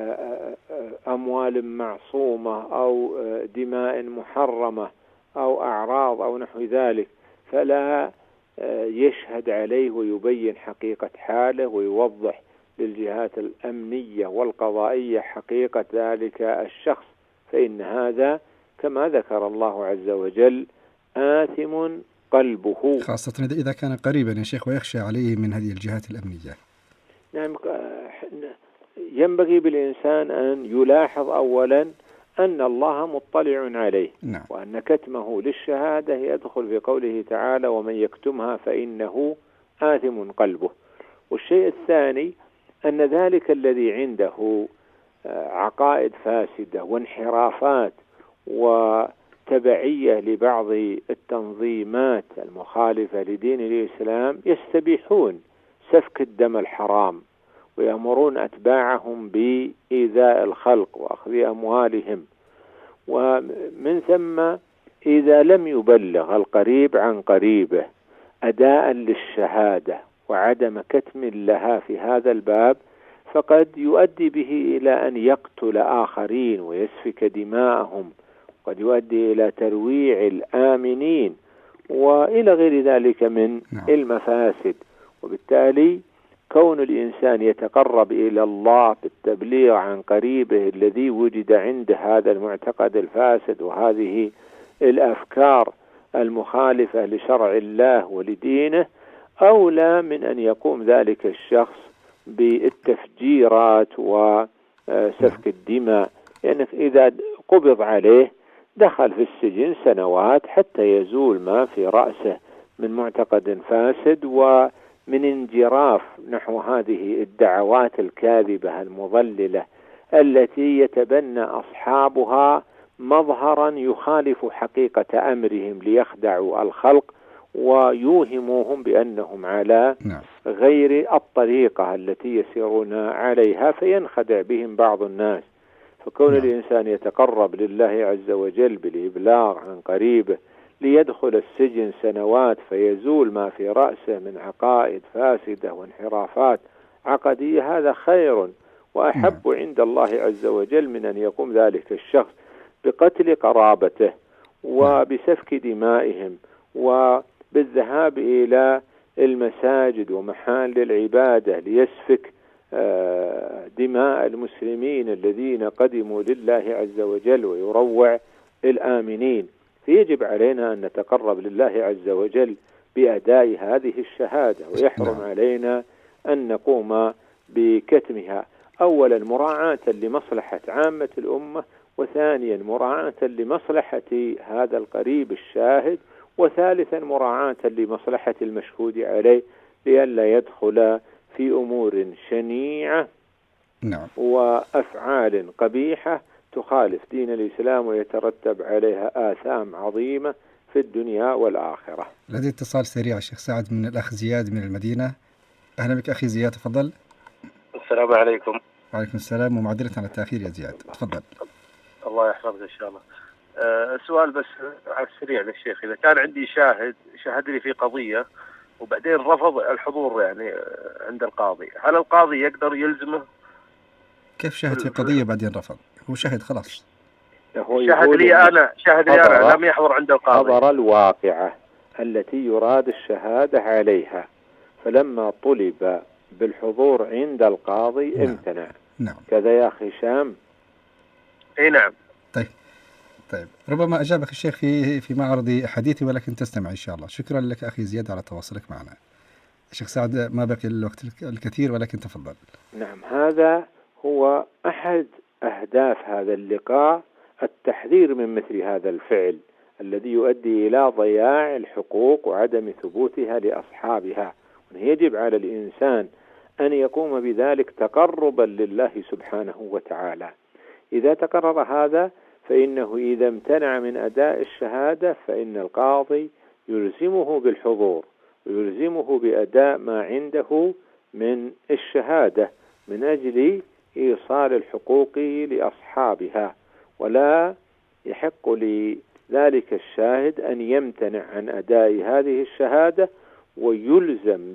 أموال معصومة أو دماء محرمة أو أعراض أو نحو ذلك، فلا يشهد عليه ويبين حقيقة حاله ويوضح للجهات الأمنية والقضائية حقيقة ذلك الشخص، فإن هذا كما ذكر الله عز وجل آثم قلبه، خاصة إذا كان قريبا يا شيخ ويخشى عليه من هذه الجهات الأمنية. نعم، ينبغي بالإنسان أن يلاحظ أولا أن الله مطلع عليه، نعم. وأن كتمه للشهادة يدخل في قوله تعالى ومن يكتمها فإنه آثم قلبه. والشيء الثاني أن ذلك الذي عنده عقائد فاسدة وانحرافات وتبعية لبعض التنظيمات المخالفة لدين الإسلام يستبيحون سفك الدم الحرام ويأمرون أتباعهم بإيذاء الخلق وأخذ أموالهم. ومن ثم إذا لم يبلغ القريب عن قريبه أداء للشهادة وعدم كتم لها في هذا الباب فقد يؤدي به إلى أن يقتل آخرين ويسفك دماءهم، قد يؤدي إلى ترويع الآمنين وإلى غير ذلك من المفاسد. وبالتالي كون الإنسان يتقرب إلى الله بالتبليغ عن قريبه الذي وجد عنده هذا المعتقد الفاسد وهذه الأفكار المخالفة لشرع الله ولدينه أولى من أن يقوم ذلك الشخص بالتفجيرات وسفك الدماء، يعني إذا قبض عليه دخل في السجن سنوات حتى يزول ما في رأسه من معتقد فاسد ومن انجراف نحو هذه الدعوات الكاذبة المضللة التي يتبنى أصحابها مظهرا يخالف حقيقة أمرهم ليخدعوا الخلق ويوهموهم بأنهم على غير الطريقة التي يسيرون عليها، فينخدع بهم بعض الناس. فكون الإنسان يتقرب لله عز وجل بالإبلاغ عن قريبه ليدخل السجن سنوات فيزول ما في رأسه من عقائد فاسدة وانحرافات عقدية، هذا خير وأحب عند الله عز وجل من أن يقوم ذلك الشخص بقتل قرابته وبسفك دمائهم وبالذهاب إلى المساجد ومحال العبادة ليسفك دماء المسلمين الذين قدموا لله عز وجل ويروع الآمنين. فيجب علينا أن نتقرب لله عز وجل بأداء هذه الشهادة، ويحرم علينا أن نقوم بكتمها، أولا مراعاة لمصلحة عامة الأمة، وثانيا مراعاة لمصلحة هذا القريب الشاهد وثالثا مراعاة لمصلحة المشهود عليه لئلا يدخل في أمور شنيعة نعم. وأفعال قبيحة تخالف دين الإسلام ويترتب عليها آثام عظيمة في الدنيا والآخرة. لدي اتصال سريع الشيخ سعد من الأخ زياد من المدينة. أهلا بك أخي زياد، تفضل. السلام عليكم. وعليكم السلام، ومعذرة على التأخير يا زياد، تفضل. الله يحفظك إن شاء الله. أه سؤال بس على السريع للشيخ، إذا كان عندي شاهد شاهد لي في قضية وبعدين رفض الحضور يعني عند القاضي، هل القاضي يقدر يلزمه؟ كيف شاهد في قضية بعدين رفض؟ هو شاهد خلاص. شاهد لي أنا شاهد لي أنا لم يحضر عند القاضي. حضر الواقعة التي يراد الشهادة عليها، فلما طلب بالحضور عند القاضي نعم. امتنع. نعم. كذا يا أخي هشام. اي نعم. طيب طيب ربما أجابك الشيخ في في معرض حديثي، ولكن تستمع إن شاء الله. شكرا لك أخي زياد على تواصلك معنا. الشيخ سعد ما بقي الوقت الكثير، ولكن تفضل. نعم، هذا هو أحد أهداف هذا اللقاء، التحذير من مثل هذا الفعل الذي يؤدي إلى ضياع الحقوق وعدم ثبوتها لأصحابها. يجب على الإنسان أن يقوم بذلك تقربا لله سبحانه وتعالى. إذا تقرر هذا فإنه إذا امتنع من أداء الشهادة فإن القاضي يلزمه بالحضور ويلزمه بأداء ما عنده من الشهادة من أجل إيصال الحقوق لأصحابها، ولا يحق لذلك الشاهد أن يمتنع عن أداء هذه الشهادة ويلزم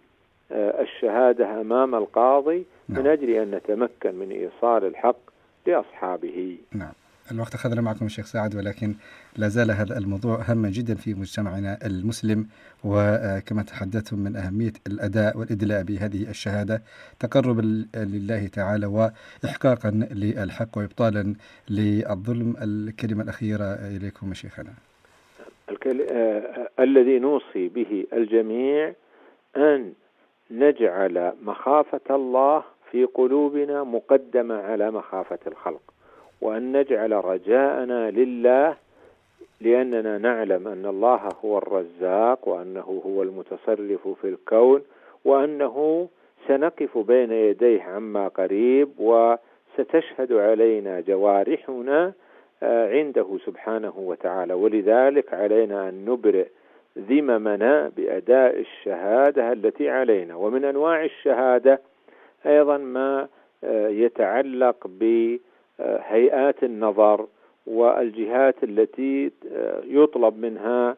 بالشهادة أمام القاضي من أجل أن نتمكن من إيصال الحق لأصحابه. نعم. الوقت أخذنا معكم الشيخ سعد، ولكن لا زال هذا الموضوع هاما جدا في مجتمعنا المسلم، وكما تحدثتم من أهمية الأداء والإدلاء بهذه الشهادة تقربا لله تعالى وإحقاقا للحق وإبطالا للظلم. الكلمة الأخيرة إليكم شيخنا. الكل... آه... الذي نوصي به الجميع أن نجعل مخافة الله في قلوبنا مقدمة على مخافة الخلق، وأن نجعل رجاءنا لله، لأننا نعلم أن الله هو الرزاق وأنه هو المتصرف في الكون، وأنه سنقف بين يديه عما قريب وستشهد علينا جوارحنا عنده سبحانه وتعالى. ولذلك علينا أن نبرئ ذممنا بأداء الشهادة التي علينا. ومن أنواع الشهادة أيضا ما يتعلق بهيئات النظر والجهات التي يطلب منها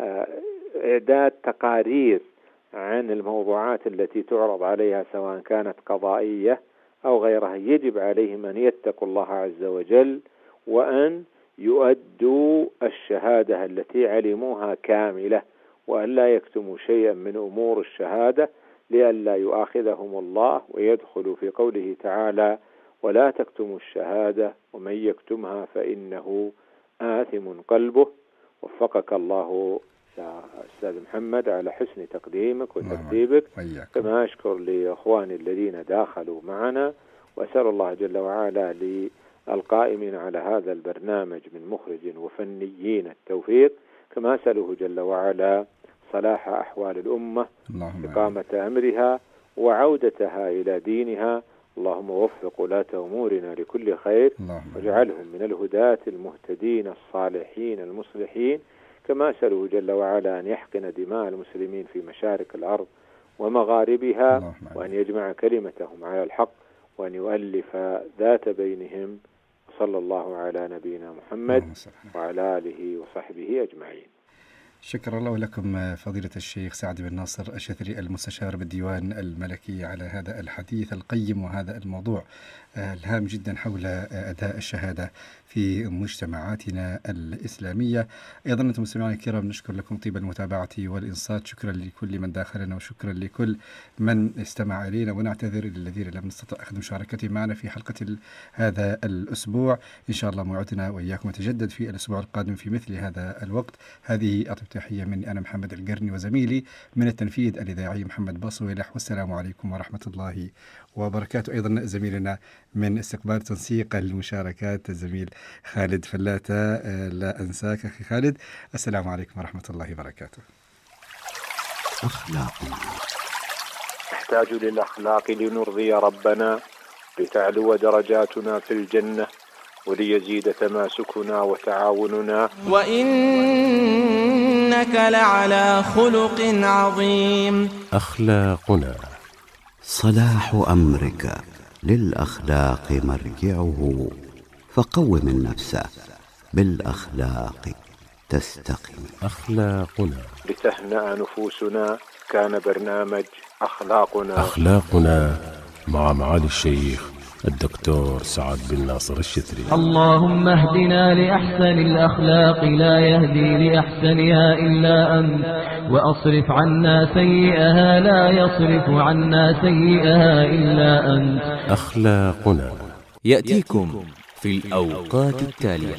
إعداد تقارير عن الموضوعات التي تعرض عليها سواء كانت قضائية أو غيرها. يجب عليهم أن يتقوا الله عز وجل وأن يؤدوا الشهادة التي علموها كاملة، وأن لا يكتموا شيئا من أمور الشهادة لئلا يؤاخذهم الله ويدخل في قوله تعالى: ولا تكتموا الشهادة ومن يكتمها فإنه آثم قلبه. وفقك الله يا أستاذ محمد على حسن تقديمك وترتيبك، كما أشكر لإخواني الذين داخلوا معنا، وأسأل الله جل وعلا للقائمين على هذا البرنامج من مخرج وفنيين التوفيق، كما أسأله جل وعلا صلاح أحوال الأمة، إقامة أمرها وعودتها إلى دينها. اللهم وفق ولاة أمورنا لكل خير، واجعلهم من الهداة المهتدين الصالحين المصلحين، كما أسأله جل وعلا أن يحقن دماء المسلمين في مشارق الأرض ومغاربها، وأن يجمع كلمتهم على الحق، وأن يؤلف ذات بينهم. صلى الله على نبينا محمد وعلى آله وصحبه أجمعين. شكرا الله لكم فضيلة الشيخ سعد بن ناصر الشثري المستشار بالديوان الملكي على هذا الحديث القيم وهذا الموضوع الهام جدا حول أداء الشهادة في مجتمعاتنا الإسلامية. أيضا أنتم مستمعين الكرام نشكر لكم طيب المتابعة والإنصات. شكرا لكل من داخلنا وشكرا لكل من استمع إلينا، ونعتذر للذين لم نستطع أخذ مشاركتهم معنا في حلقة هذا الأسبوع. إن شاء الله موعدنا وإياكم يتجدد في الأسبوع القادم في مثل هذا الوقت. هذه وتحية مني أنا محمد القرني وزميلي من التنفيذ الإذاعي محمد بصويلح، والسلام عليكم ورحمة الله وبركاته. أيضا زميلنا من استقبال تنسيق المشاركات الزميل خالد فلاتة، لا أنساك أخي خالد. السلام عليكم ورحمة الله وبركاته. أخلاقنا نحتاج للأخلاق لنرضي ربنا، لتعلو درجاتنا في الجنة، وليزيد تماسكنا وتعاوننا. وإنك لعلى خلق عظيم. أخلاقنا صلاح أمرك للأخلاق مرجعه، فقوم النفس بالأخلاق تستقم. أخلاقنا لتهنأ نفوسنا كان برنامج أخلاقنا. أخلاقنا مع معالي الشيخ الدكتور سعد بن ناصر الشتري. اللهم اهدنا لأحسن الأخلاق لا يهدي لأحسنها إلا أنت، وأصرف عنا سيئها لا يصرف عنا سيئها إلا أنت. أخلاقنا يأتيكم في الأوقات التالية: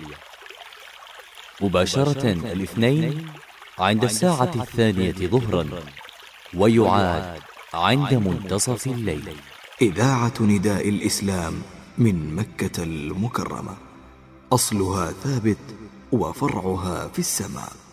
مباشرة الاثنين عند الساعة الثانية ظهرا، ويعاد عند منتصف الليل. إذاعة نداء الإسلام من مكة المكرمة، أصلها ثابت وفرعها في السماء.